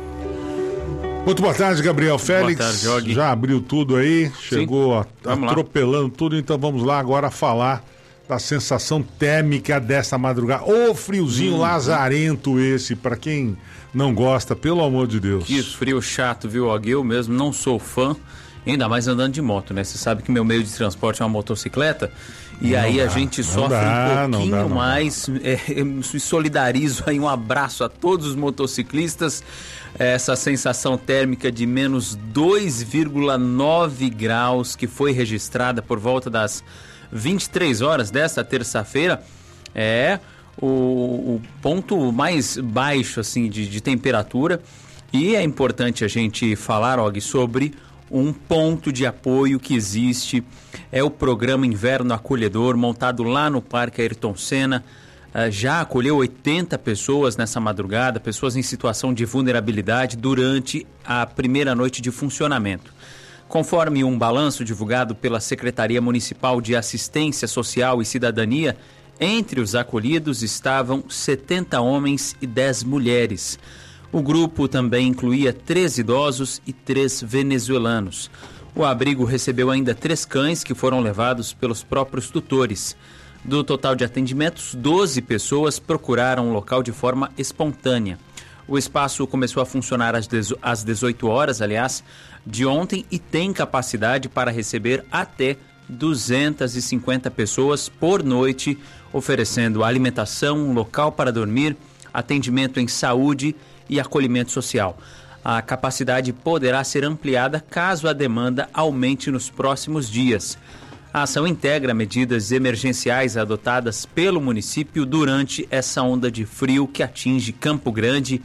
Muito boa tarde, Gabriel Félix. Boa tarde, Jorge. Já abriu tudo aí, chegou a, atropelando lá. tudo, então vamos lá agora falar da sensação térmica dessa madrugada. Ô friozinho hum, lazarento esse, pra quem não gosta, pelo amor de Deus. Que frio chato, viu, Og? Eu mesmo não sou fã, ainda mais andando de moto, né? Você sabe que meu meio de transporte é uma motocicleta e não aí dá, a gente sofre dá, um pouquinho não dá, não mais. É, eu me solidarizo aí, um abraço a todos os motociclistas. Essa sensação térmica de menos dois vírgula nove graus que foi registrada por volta das vinte e três horas desta terça-feira é o, o ponto mais baixo assim de, de temperatura. E é importante a gente falar, Og, sobre um ponto de apoio que existe, é o programa Inverno Acolhedor, montado lá no Parque Ayrton Senna. Uh, já acolheu oitenta pessoas nessa madrugada, pessoas em situação de vulnerabilidade durante a primeira noite de funcionamento. Conforme um balanço divulgado pela Secretaria Municipal de Assistência Social e Cidadania, entre os acolhidos estavam setenta homens e dez mulheres. O grupo também incluía três idosos e três venezuelanos. O abrigo recebeu ainda três cães que foram levados pelos próprios tutores. Do total de atendimentos, doze pessoas procuraram o local de forma espontânea. O espaço começou a funcionar às dezoito horas, aliás, de ontem e tem capacidade para receber até duzentas e cinquenta pessoas por noite, oferecendo alimentação, local para dormir, atendimento em saúde e acolhimento social. A capacidade poderá ser ampliada caso a demanda aumente nos próximos dias. A ação integra medidas emergenciais adotadas pelo município durante essa onda de frio que atinge Campo Grande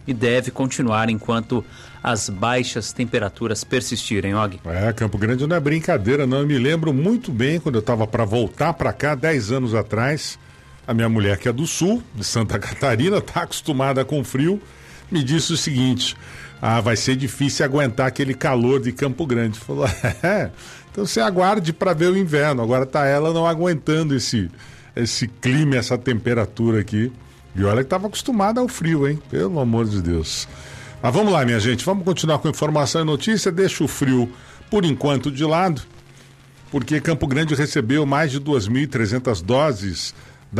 e deve continuar enquanto as baixas temperaturas persistirem, Og. É, Campo Grande não é brincadeira, não. Eu me lembro muito bem quando eu estava para voltar para cá, dez anos atrás. A minha mulher, que é do sul, de Santa Catarina, está acostumada com frio, me disse o seguinte: ah, vai ser difícil aguentar aquele calor de Campo Grande. Falou, é, então você aguarde para ver o inverno. Agora tá ela não aguentando esse, esse clima, essa temperatura aqui. E olha que estava acostumada ao frio, hein? Pelo amor de Deus. Mas vamos lá, minha gente, vamos continuar com informação e notícia. Deixa o frio, por enquanto, de lado, porque Campo Grande recebeu mais de duas mil e trezentas doses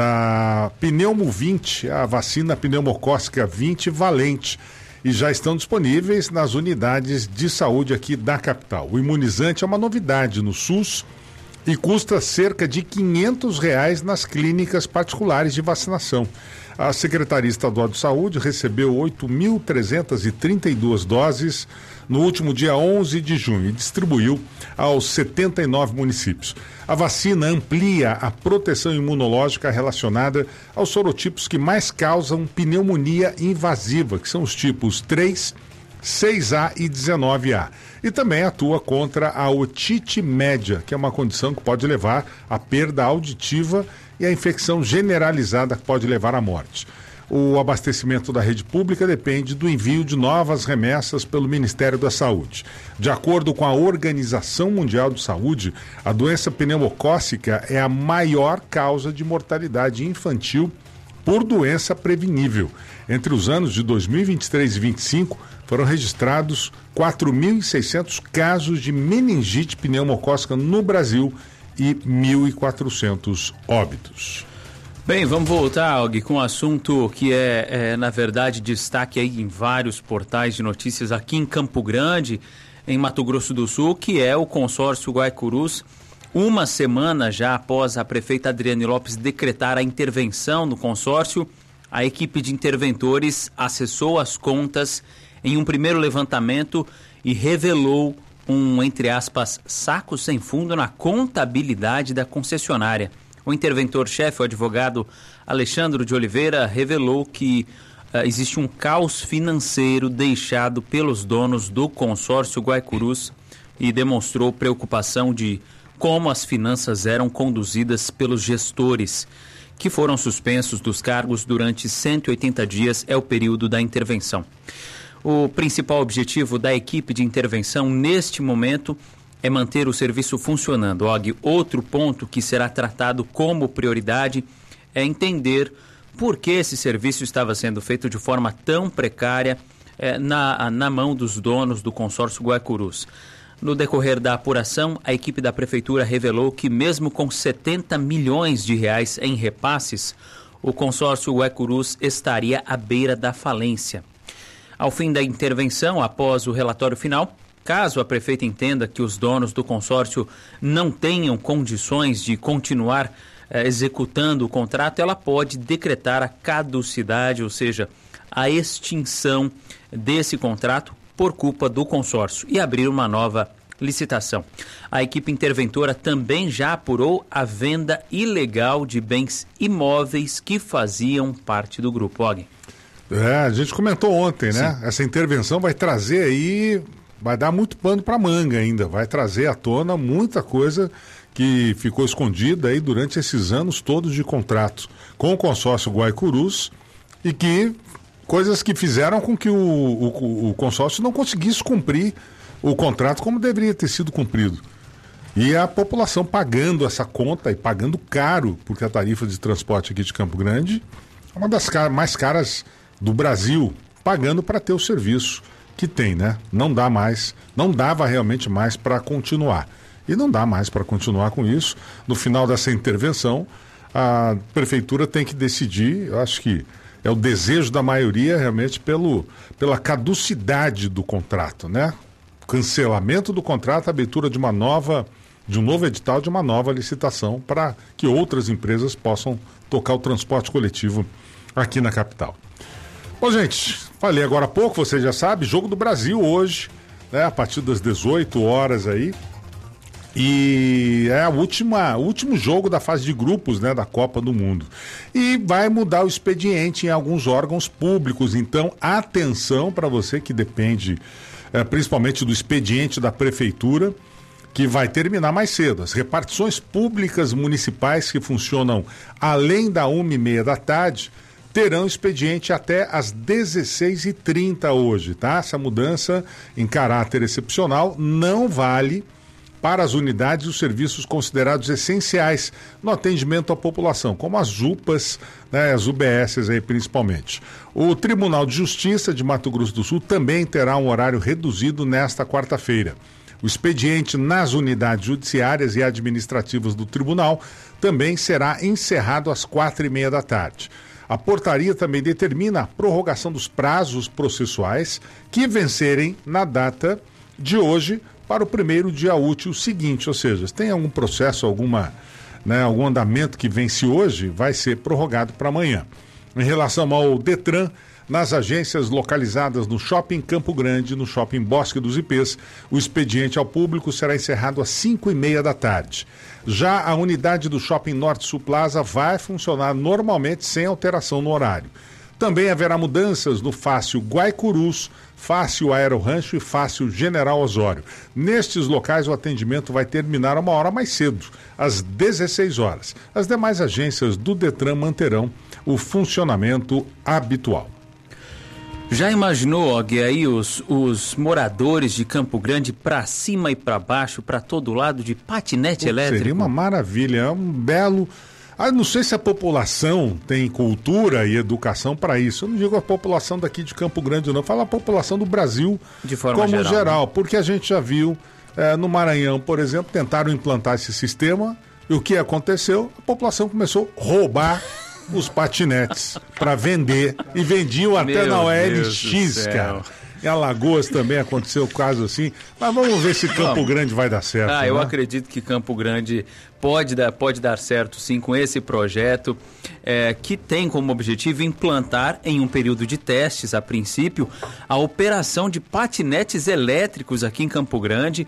da Pneumo vinte, a vacina pneumocócica vinte valente, e já estão disponíveis nas unidades de saúde aqui da capital. O imunizante é uma novidade no SUS e custa cerca de quinhentos reais nas clínicas particulares de vacinação. A Secretaria Estadual de Saúde recebeu oito mil trezentas e trinta e duas doses no último dia onze de junho e distribuiu aos setenta e nove municípios. A vacina amplia a proteção imunológica relacionada aos sorotipos que mais causam pneumonia invasiva, que são os tipos três, seis A e dezenove A. E também atua contra a otite média, que é uma condição que pode levar à perda auditiva e à infecção generalizada que pode levar à morte. O abastecimento da rede pública depende do envio de novas remessas pelo Ministério da Saúde. De acordo com a Organização Mundial de Saúde, a doença pneumocócica é a maior causa de mortalidade infantil por doença prevenível. Entre os anos de dois mil e vinte e três e vinte e cinco, foram registrados quatro mil e seiscentos casos de meningite pneumocócica no Brasil e mil e quatrocentos óbitos. Bem, vamos voltar, Og, com um assunto que é, é, na verdade, destaque aí em vários portais de notícias aqui em Campo Grande, em Mato Grosso do Sul, que é o consórcio Guaicurus. Uma semana já após a prefeita Adriane Lopes decretar a intervenção no consórcio, a equipe de interventores acessou as contas em um primeiro levantamento e revelou um, entre aspas, saco sem fundo na contabilidade da concessionária. O interventor-chefe, o advogado Alexandre de Oliveira, revelou que uh, existe um caos financeiro deixado pelos donos do consórcio Guaicurus e demonstrou preocupação de como as finanças eram conduzidas pelos gestores, que foram suspensos dos cargos durante cento e oitenta dias, é o período da intervenção. O principal objetivo da equipe de intervenção neste momento é manter o serviço funcionando. Og, outro ponto que será tratado como prioridade é entender por que esse serviço estava sendo feito de forma tão precária eh, na, na mão dos donos do consórcio Guaicurus. No decorrer da apuração, a equipe da prefeitura revelou que mesmo com setenta milhões de reais em repasses, o consórcio Guaicurus estaria à beira da falência. Ao fim da intervenção, após o relatório final, caso a prefeita entenda que os donos do consórcio não tenham condições de continuar eh, executando o contrato, ela pode decretar a caducidade, ou seja, a extinção desse contrato por culpa do consórcio e abrir uma nova licitação. A equipe interventora também já apurou a venda ilegal de bens imóveis que faziam parte do grupo. Og. É, a gente comentou ontem, né? Sim. Essa intervenção vai trazer aí, vai dar muito pano para manga ainda, vai trazer à tona muita coisa que ficou escondida aí durante esses anos todos de contrato com o consórcio Guaicurus e que coisas que fizeram com que o, o, o consórcio não conseguisse cumprir o contrato como deveria ter sido cumprido. E a população pagando essa conta e pagando caro, porque a tarifa de transporte aqui de Campo Grande é uma das car- mais caras do Brasil, pagando para ter o serviço que tem, né? Não dá mais, não dava realmente mais para continuar. E não dá mais para continuar com isso. No final dessa intervenção, a prefeitura tem que decidir, eu acho que é o desejo da maioria realmente pelo, pela caducidade do contrato, né? Cancelamento do contrato, abertura de uma nova, de um novo edital, de uma nova licitação para que outras empresas possam tocar o transporte coletivo aqui na capital. Bom, gente, falei agora há pouco, você já sabe, Jogo do Brasil hoje, né, a partir das dezoito horas aí, E é a última, o último jogo da fase de grupos, né, da Copa do Mundo. E vai mudar o expediente em alguns órgãos públicos. Então, atenção para você que depende é, principalmente do expediente da prefeitura, que vai terminar mais cedo. As repartições públicas municipais que funcionam além da uma e meia da tarde terão expediente até às dezesseis e trinta hoje, tá? Essa mudança em caráter excepcional não vale para as unidades e os serviços considerados essenciais no atendimento à população, como as U P As, né, as U B S aí principalmente. O Tribunal de Justiça de Mato Grosso do Sul também terá um horário reduzido nesta quarta-feira. O expediente nas unidades judiciárias e administrativas do tribunal também será encerrado às quatro e meia da tarde. A portaria também determina a prorrogação dos prazos processuais que vencerem na data de hoje para o primeiro dia útil seguinte, ou seja, se tem algum processo, alguma, né, algum andamento que vence hoje, vai ser prorrogado para amanhã. Em relação ao Detran, nas agências localizadas no Shopping Campo Grande, no Shopping Bosque dos Ipês, o expediente ao público será encerrado às cinco e meia da tarde. Já a unidade do Shopping Norte Sul Plaza vai funcionar normalmente sem alteração no horário. Também haverá mudanças no Fácil Guaicurus, Fácil Aerorancho e Fácil General Osório. Nestes locais o atendimento vai terminar uma hora mais cedo, às dezesseis horas. As demais agências do Detran manterão o funcionamento habitual. Já imaginou, Og, aí os, os moradores de Campo Grande para cima e para baixo, para todo lado, de patinete Pô, elétrico? Seria uma maravilha, é um belo... Ah, não sei se a população tem cultura e educação para isso. Eu não digo a população daqui de Campo Grande, não. Eu falo a população do Brasil de forma como geral, geral, né? Porque a gente já viu é, no Maranhão, por exemplo, tentaram implantar esse sistema e o que aconteceu? A população começou a roubar os patinetes para vender e vendiam até Meu na O L Deus X, do cara. Em Alagoas também aconteceu o caso assim, mas vamos ver se Campo Vamos. Grande vai dar certo. Ah, eu né? acredito que Campo Grande pode dar, pode dar certo sim com esse projeto, é, que tem como objetivo implantar em um período de testes, a princípio, a operação de patinetes elétricos aqui em Campo Grande.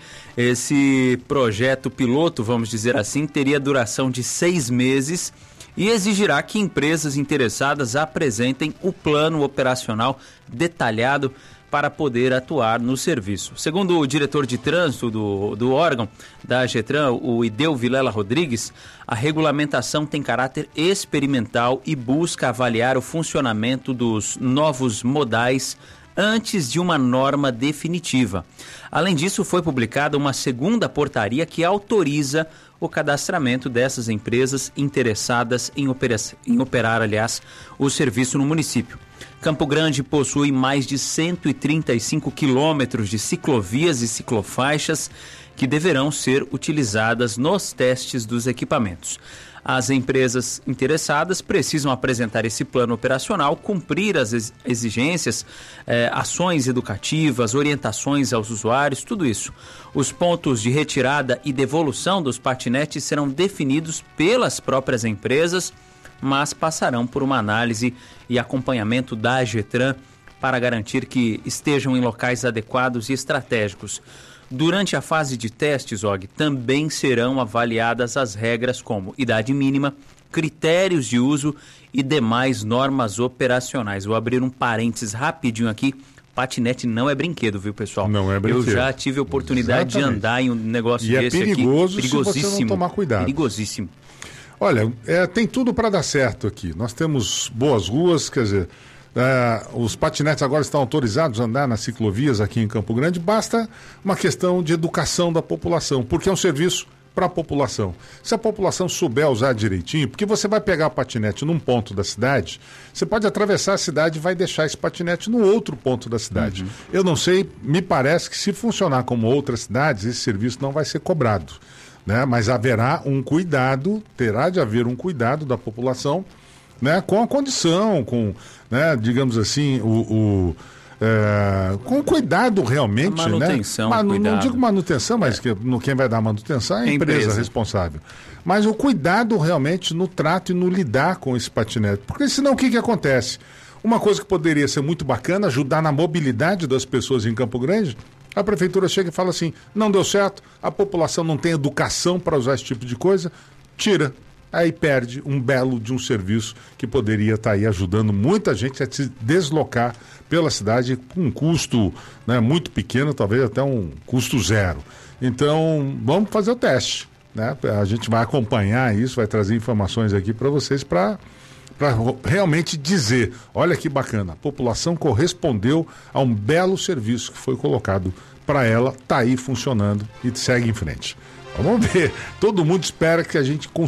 Esse projeto piloto, vamos dizer assim, teria duração de seis meses e exigirá que empresas interessadas apresentem o plano operacional detalhado para poder atuar no serviço. Segundo o diretor de trânsito do, do órgão da AGETRAN, o Ideu Vilela Rodrigues, a regulamentação tem caráter experimental e busca avaliar o funcionamento dos novos modais antes de uma norma definitiva. Além disso, foi publicada uma segunda portaria que autoriza o cadastramento dessas empresas interessadas em, opera- em operar, aliás, o serviço no município. Campo Grande possui mais de cento e trinta e cinco quilômetros de ciclovias e ciclofaixas que deverão ser utilizadas nos testes dos equipamentos. As empresas interessadas precisam apresentar esse plano operacional, cumprir as exigências, eh, ações educativas, orientações aos usuários, tudo isso. Os pontos de retirada e devolução dos patinetes serão definidos pelas próprias empresas, mas passarão por uma análise e acompanhamento da AGETRAN para garantir que estejam em locais adequados e estratégicos. Durante a fase de testes, Og, também serão avaliadas as regras como idade mínima, critérios de uso e demais normas operacionais. Vou abrir um parênteses rapidinho aqui. Patinete não é brinquedo, viu, pessoal? Não é brinquedo. Eu já tive a oportunidade Exatamente. de andar em um negócio e desse é perigoso aqui. Se você não tomar cuidado. Perigosíssimo. Olha, é, tem tudo para dar certo aqui. Nós temos boas ruas, quer dizer, é, os patinetes agora estão autorizados a andar nas ciclovias aqui em Campo Grande. Basta uma questão de educação da população, porque é um serviço para a população. Se a população souber usar direitinho, porque você vai pegar o patinete num ponto da cidade, você pode atravessar a cidade e vai deixar esse patinete no outro ponto da cidade. Uhum. Eu não sei, me parece que se funcionar como outras cidades, esse serviço não vai ser cobrado. Né? Mas haverá um cuidado, terá de haver um cuidado da população, né? Com a condição, com, né, digamos assim, o, o é, com cuidado realmente. A manutenção, né? Mas, não digo manutenção, mas é. que, no, quem vai dar manutenção é a empresa, empresa responsável. Mas o cuidado realmente no trato e no lidar com esse patinete. Porque senão o que, que acontece? Uma coisa que poderia ser muito bacana, ajudar na mobilidade das pessoas em Campo Grande, A prefeitura chega e fala assim, não deu certo, a população não tem educação para usar esse tipo de coisa, tira. Aí perde um belo de um serviço que poderia estar aí ajudando muita gente a se deslocar pela cidade com um custo, né, muito pequeno, talvez até um custo zero. Então, vamos fazer o teste, né? A gente vai acompanhar isso, vai trazer informações aqui para vocês para para realmente dizer, olha que bacana, a população correspondeu a um belo serviço que foi colocado para ela, tá aí funcionando e segue em frente. Vamos ver, todo mundo espera que a gente consiga